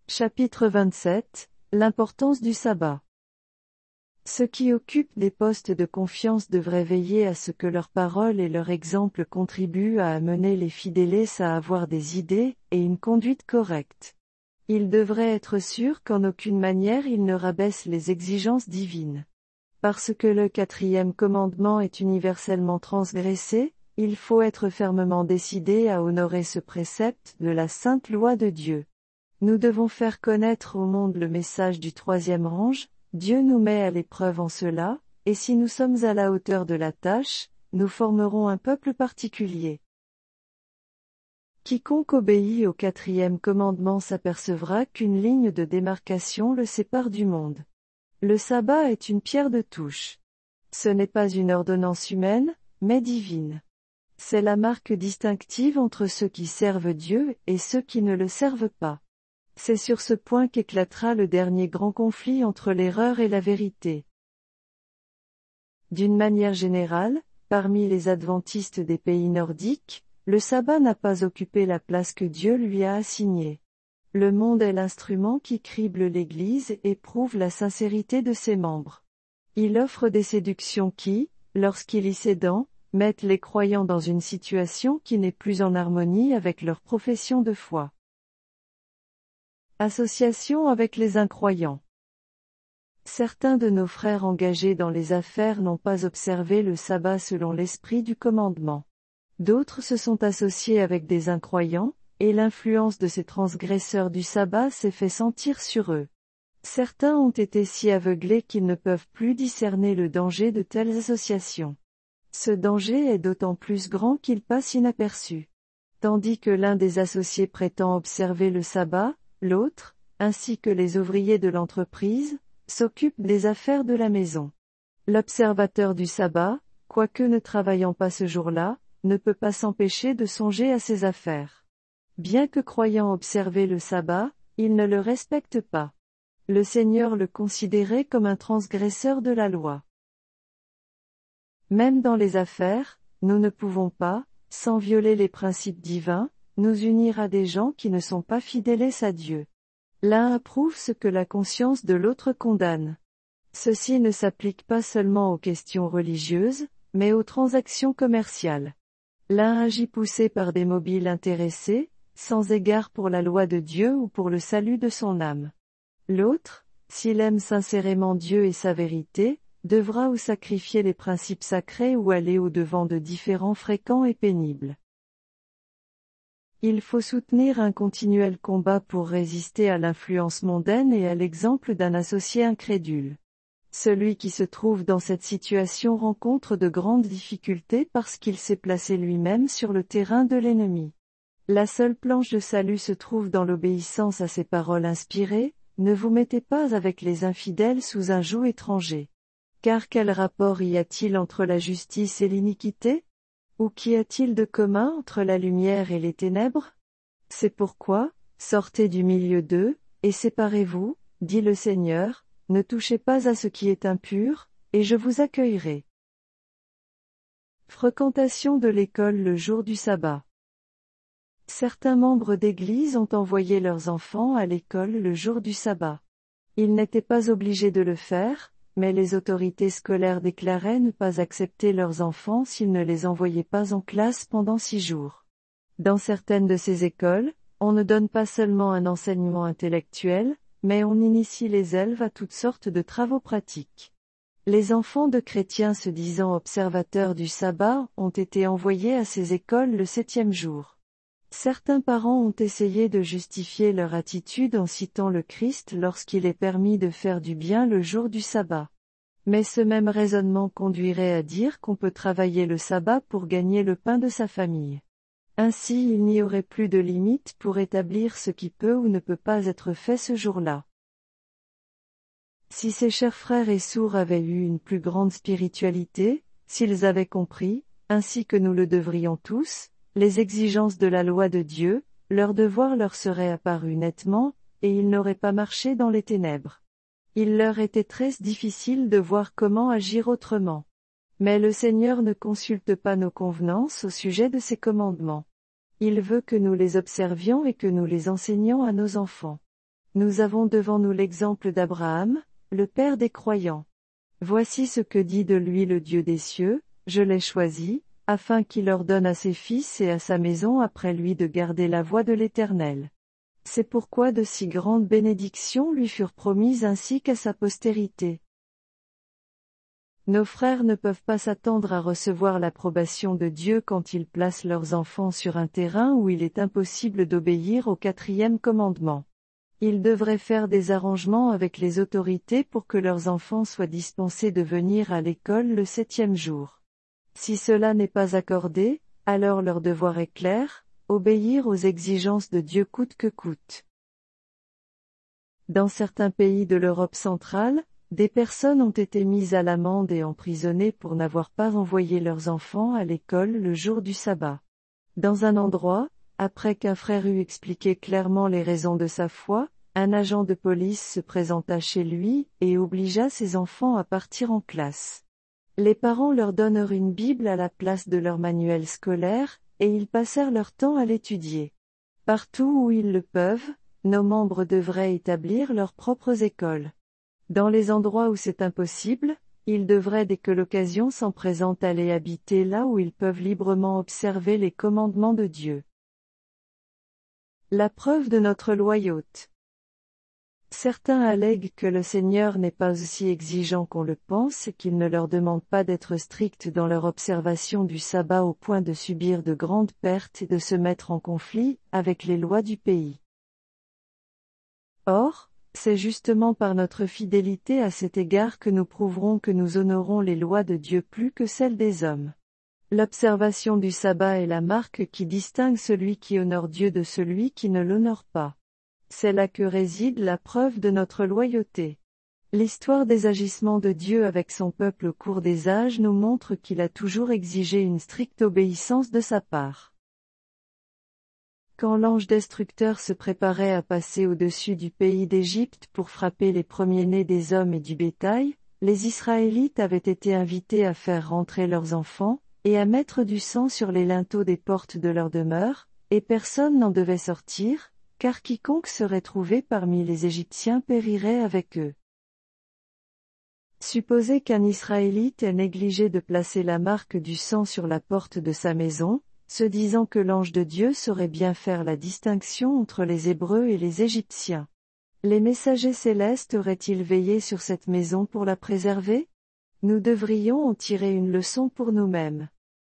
Chapitre 27, l'importance du sabbat. Ceux qui occupent des postes de confiance devraient veiller à ce que leurs paroles et leur exemple contribuent à amener les fidèles à avoir des idées et une conduite correcte. Ils devraient être sûrs qu'en aucune manière ils ne rabaissent les exigences divines. Parce que le 4e commandement est universellement transgressé, il faut être fermement décidé à honorer ce précepte de la sainte loi de Dieu. Nous devons faire connaître au monde le message du 3e ange. Dieu nous met à l'épreuve en cela, et si nous sommes à la hauteur de la tâche, nous formerons un peuple particulier. Quiconque obéit au 4e commandement s'apercevra qu'une ligne de démarcation le sépare du monde. Le sabbat est une pierre de touche. Ce n'est pas une ordonnance humaine, mais divine. C'est la marque distinctive entre ceux qui servent Dieu et ceux qui ne le servent pas. C'est sur ce point qu'éclatera le dernier grand conflit entre l'erreur et la vérité. D'une manière générale, parmi les adventistes des pays nordiques, le sabbat n'a pas occupé la place que Dieu lui a assignée. Le monde est l'instrument qui crible l'Église et prouve la sincérité de ses membres. Il offre des séductions qui, lorsqu'il y cédant, mettent les croyants dans une situation qui n'est plus en harmonie avec leur profession de foi. Association avec les incroyants. Certains de nos frères engagés dans les affaires n'ont pas observé le sabbat selon l'esprit du commandement. D'autres se sont associés avec des incroyants, et l'influence de ces transgresseurs du sabbat s'est fait sentir sur eux. Certains ont été si aveuglés qu'ils ne peuvent plus discerner le danger de telles associations. Ce danger est d'autant plus grand qu'il passe inaperçu. Tandis que l'un des associés prétend observer le sabbat, l'autre, ainsi que les ouvriers de l'entreprise, s'occupe des affaires de la maison. L'observateur du sabbat, quoique ne travaillant pas ce jour-là, ne peut pas s'empêcher de songer à ses affaires. Bien que croyant observer le sabbat, il ne le respecte pas. Le Seigneur le considérait comme un transgresseur de la loi. Même dans les affaires, nous ne pouvons pas, sans violer les principes divins, nous unir à des gens qui ne sont pas fidèles à Dieu. L'un approuve ce que la conscience de l'autre condamne. Ceci ne s'applique pas seulement aux questions religieuses, mais aux transactions commerciales. L'un agit poussé par des mobiles intéressés, sans égard pour la loi de Dieu ou pour le salut de son âme. L'autre, s'il aime sincérément Dieu et sa vérité, devra ou sacrifier les principes sacrés ou aller au-devant de différends fréquents et pénibles. Il faut soutenir un continuel combat pour résister à l'influence mondaine et à l'exemple d'un associé incrédule. Celui qui se trouve dans cette situation rencontre de grandes difficultés parce qu'il s'est placé lui-même sur le terrain de l'ennemi. La seule planche de salut se trouve dans l'obéissance à ces paroles inspirées, ne vous mettez pas avec les infidèles sous un joug étranger. Car quel rapport y a-t-il entre la justice et l'iniquité? Ou qu'y a-t-il de commun entre la lumière et les ténèbres? C'est pourquoi, sortez du milieu d'eux, et séparez-vous, dit le Seigneur, ne touchez pas à ce qui est impur, et je vous accueillerai. Fréquentation de l'école le jour du sabbat. Certains membres d'Église ont envoyé leurs enfants à l'école le jour du sabbat. Ils n'étaient pas obligés de le faire, mais les autorités scolaires déclaraient ne pas accepter leurs enfants s'ils ne les envoyaient pas en classe pendant 6 jours. Dans certaines de ces écoles, on ne donne pas seulement un enseignement intellectuel, mais on initie les élèves à toutes sortes de travaux pratiques. Les enfants de chrétiens se disant observateurs du sabbat ont été envoyés à ces écoles le 7e jour. Certains parents ont essayé de justifier leur attitude en citant le Christ lorsqu'il est permis de faire du bien le jour du sabbat. Mais ce même raisonnement conduirait à dire qu'on peut travailler le sabbat pour gagner le pain de sa famille. Ainsi il n'y aurait plus de limite pour établir ce qui peut ou ne peut pas être fait ce jour-là. Si ces chers frères et sœurs avaient eu une plus grande spiritualité, s'ils avaient compris, ainsi que nous le devrions tous, les exigences de la loi de Dieu, leur devoir leur serait apparu nettement, et ils n'auraient pas marché dans les ténèbres. Il leur était très difficile de voir comment agir autrement. Mais le Seigneur ne consulte pas nos convenances au sujet de ses commandements. Il veut que nous les observions et que nous les enseignions à nos enfants. Nous avons devant nous l'exemple d'Abraham, le père des croyants. Voici ce que dit de lui le Dieu des cieux: je l'ai choisi, afin qu'il ordonne à ses fils et à sa maison après lui de garder la voie de l'Éternel. C'est pourquoi de si grandes bénédictions lui furent promises ainsi qu'à sa postérité. Nos frères ne peuvent pas s'attendre à recevoir l'approbation de Dieu quand ils placent leurs enfants sur un terrain où il est impossible d'obéir au 4e commandement. Ils devraient faire des arrangements avec les autorités pour que leurs enfants soient dispensés de venir à l'école le 7e jour. Si cela n'est pas accordé, alors leur devoir est clair: obéir aux exigences de Dieu coûte que coûte. Dans certains pays de l'Europe centrale, des personnes ont été mises à l'amende et emprisonnées pour n'avoir pas envoyé leurs enfants à l'école le jour du sabbat. Dans un endroit, après qu'un frère eut expliqué clairement les raisons de sa foi, un agent de police se présenta chez lui et obligea ses enfants à partir en classe. Les parents leur donnèrent une Bible à la place de leur manuel scolaire, et ils passèrent leur temps à l'étudier. Partout où ils le peuvent, nos membres devraient établir leurs propres écoles. Dans les endroits où c'est impossible, ils devraient dès que l'occasion s'en présente aller habiter là où ils peuvent librement observer les commandements de Dieu. La preuve de notre loyauté. Certains allèguent que le Seigneur n'est pas aussi exigeant qu'on le pense et qu'il ne leur demande pas d'être stricts dans leur observation du sabbat au point de subir de grandes pertes et de se mettre en conflit avec les lois du pays. Or, c'est justement par notre fidélité à cet égard que nous prouverons que nous honorons les lois de Dieu plus que celles des hommes. L'observation du sabbat est la marque qui distingue celui qui honore Dieu de celui qui ne l'honore pas. C'est là que réside la preuve de notre loyauté. L'histoire des agissements de Dieu avec son peuple au cours des âges nous montre qu'il a toujours exigé une stricte obéissance de sa part. Quand l'ange destructeur se préparait à passer au-dessus du pays d'Égypte pour frapper les premiers-nés des hommes et du bétail, les Israélites avaient été invités à faire rentrer leurs enfants, et à mettre du sang sur les linteaux des portes de leur demeure, et personne n'en devait sortir, car quiconque serait trouvé parmi les Égyptiens périrait avec eux. Supposez qu'un Israélite ait négligé de placer la marque du sang sur la porte de sa maison, se disant que l'ange de Dieu saurait bien faire la distinction entre les Hébreux et les Égyptiens. Les messagers célestes auraient-ils veillé sur cette maison pour la préserver? Nous devrions en tirer une leçon pour nous-mêmes.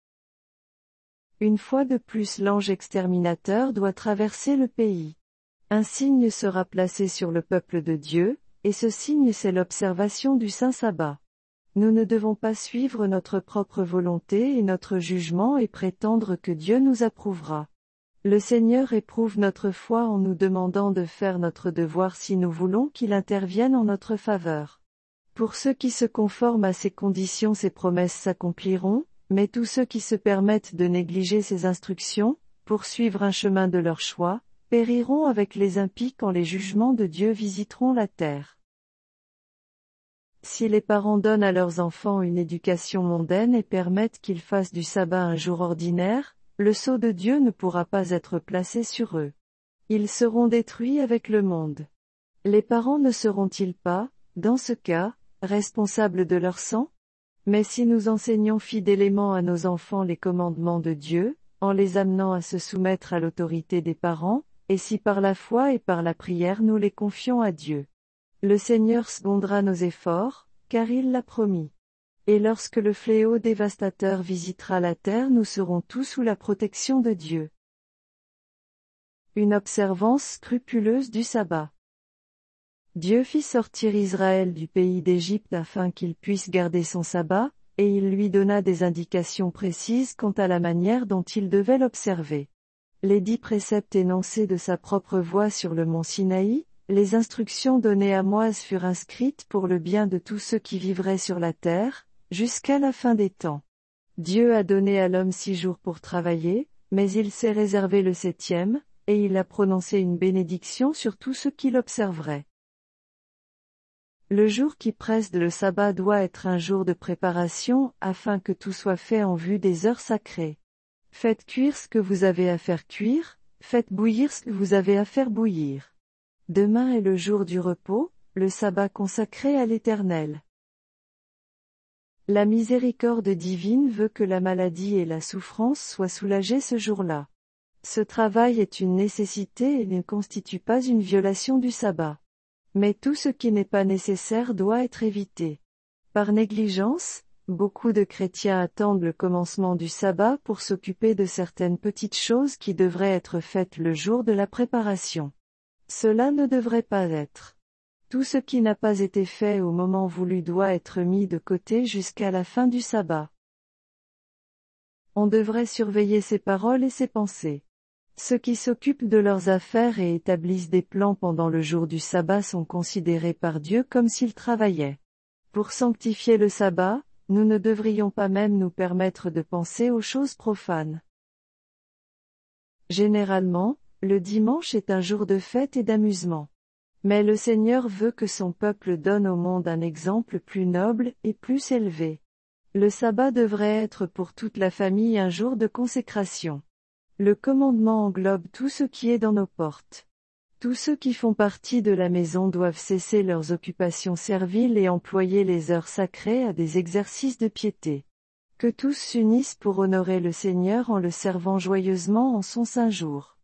Une fois de plus, l'ange exterminateur doit traverser le pays. Un signe sera placé sur le peuple de Dieu, et ce signe c'est l'observation du saint sabbat. Nous ne devons pas suivre notre propre volonté et notre jugement et prétendre que Dieu nous approuvera. Le Seigneur éprouve notre foi en nous demandant de faire notre devoir si nous voulons qu'il intervienne en notre faveur. Pour ceux qui se conforment à ces conditions, ces promesses s'accompliront, mais tous ceux qui se permettent de négliger ces instructions, pour suivre un chemin de leur choix, périront avec les impies quand les jugements de Dieu visiteront la terre. Si les parents donnent à leurs enfants une éducation mondaine et permettent qu'ils fassent du sabbat un jour ordinaire, le sceau de Dieu ne pourra pas être placé sur eux. Ils seront détruits avec le monde. Les parents ne seront-ils pas, dans ce cas, responsables de leur sang? Mais si nous enseignons fidèlement à nos enfants les commandements de Dieu, en les amenant à se soumettre à l'autorité des parents, et si par la foi et par la prière nous les confions à Dieu, le Seigneur secondera nos efforts, car il l'a promis. Et lorsque le fléau dévastateur visitera la terre, nous serons tous sous la protection de Dieu. Une observance scrupuleuse du sabbat. Dieu fit sortir Israël du pays d'Égypte afin qu'il puisse garder son sabbat, et il lui donna des indications précises quant à la manière dont il devait l'observer. Les 10 préceptes énoncés de sa propre voix sur le mont Sinaï, les instructions données à Moïse furent inscrites pour le bien de tous ceux qui vivraient sur la terre, jusqu'à la fin des temps. Dieu a donné à l'homme 6 jours pour travailler, mais il s'est réservé le 7e, et il a prononcé une bénédiction sur tous ceux qui l'observeraient. Le jour qui précède le sabbat doit être un jour de préparation afin que tout soit fait en vue des heures sacrées. Faites cuire ce que vous avez à faire cuire, faites bouillir ce que vous avez à faire bouillir. Demain est le jour du repos, le sabbat consacré à l'Éternel. La miséricorde divine veut que la maladie et la souffrance soient soulagées ce jour-là. Ce travail est une nécessité et ne constitue pas une violation du sabbat. Mais tout ce qui n'est pas nécessaire doit être évité. Par négligence, beaucoup de chrétiens attendent le commencement du sabbat pour s'occuper de certaines petites choses qui devraient être faites le jour de la préparation. Cela ne devrait pas être. Tout ce qui n'a pas été fait au moment voulu doit être mis de côté jusqu'à la fin du sabbat. On devrait surveiller ses paroles et ses pensées. Ceux qui s'occupent de leurs affaires et établissent des plans pendant le jour du sabbat sont considérés par Dieu comme s'ils travaillaient. Pour sanctifier le sabbat, nous ne devrions pas même nous permettre de penser aux choses profanes. Généralement, le dimanche est un jour de fête et d'amusement. Mais le Seigneur veut que son peuple donne au monde un exemple plus noble et plus élevé. Le sabbat devrait être pour toute la famille un jour de consécration. Le commandement englobe tout ce qui est dans nos portes. Tous ceux qui font partie de la maison doivent cesser leurs occupations serviles et employer les heures sacrées à des exercices de piété. Que tous s'unissent pour honorer le Seigneur en le servant joyeusement en son saint jour.